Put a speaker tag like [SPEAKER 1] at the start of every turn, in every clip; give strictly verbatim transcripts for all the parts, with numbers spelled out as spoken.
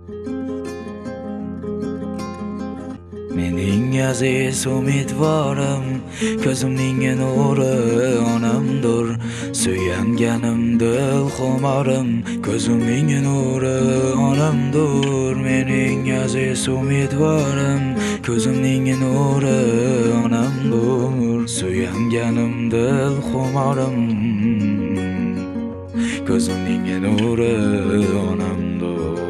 [SPEAKER 1] Mening aziz umidvorim, ko'zimning nuri onamdir. Suyanganim dil xumorim, ko'zimning nuri onamdir. Mening aziz umidvorim, ko'zimning nuri onamdir. Suyanganim dil xumorim, ko'zimning nuri onamdir.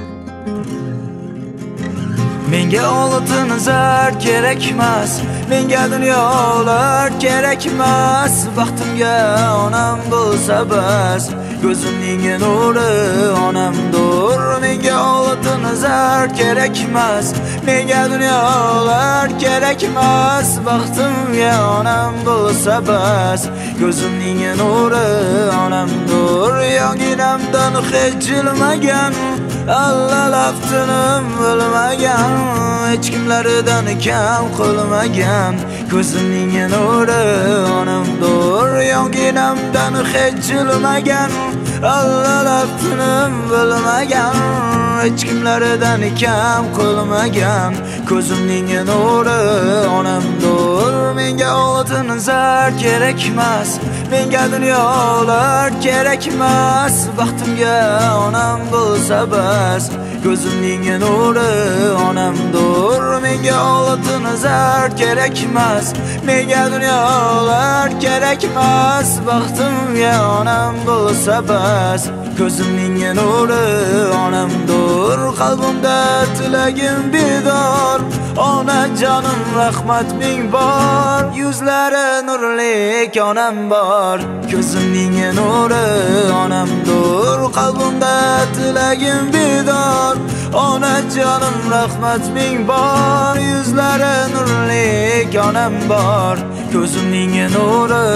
[SPEAKER 1] Menga oltin zar kerakmas, menga dunyolar kerakmas. Baxtimga onam bo'lsa bas, ko'zimning nuri onamdir. Menga oltin zar kerakmas, menga dunyolar kerakmas. Baxtimga onam bo'lsa bas, ko'zimning nuri onamdir. Yonginamdan hech jilmagan, Allah laftinim bilmagan, hech kimlardan kam qolmagan, ko'zimning nuri onamdir. Yonginamdan hech jilmagan, Allah laftinim bilmagan, hech kimlardan kam qolmagan, ko'zimning nuri onamdir. Menga oltin zar kerakmas, menga dunyolar kerakmas. Baxtimga onam bo'lsa bas, ko'zimning nuri onamdir. Menga oltin zar kerakmas, menga dunyolar kerakmas. Baxtimga onam bo'lsa bas, ko'zimning nuri onamdir. Qalbimda tilagim bedor, onajonim rahmat ming bor. Yuzlari nurlik onam bor, ko'zimning nuri onamdir. Qalbimda tilagim bedor, onajonim rahmat ming bor. Yuzlari nurlik onam bor, ko'zimning nuri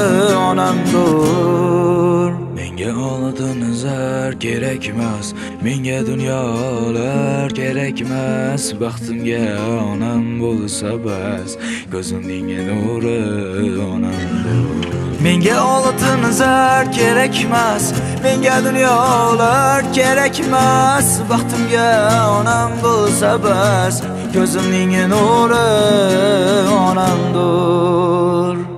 [SPEAKER 1] onamdir. Menga oltin zar kerakmas, menga dunyolar kerakmas. Baxtimga onam bo'lsa bas, ko'zimning nuri onamdir. Menga oltin zar kerakmas, menga dunyolar kerakmas. Baxtimga onam bo'lsa bas, ko'zimning nuri onamdir.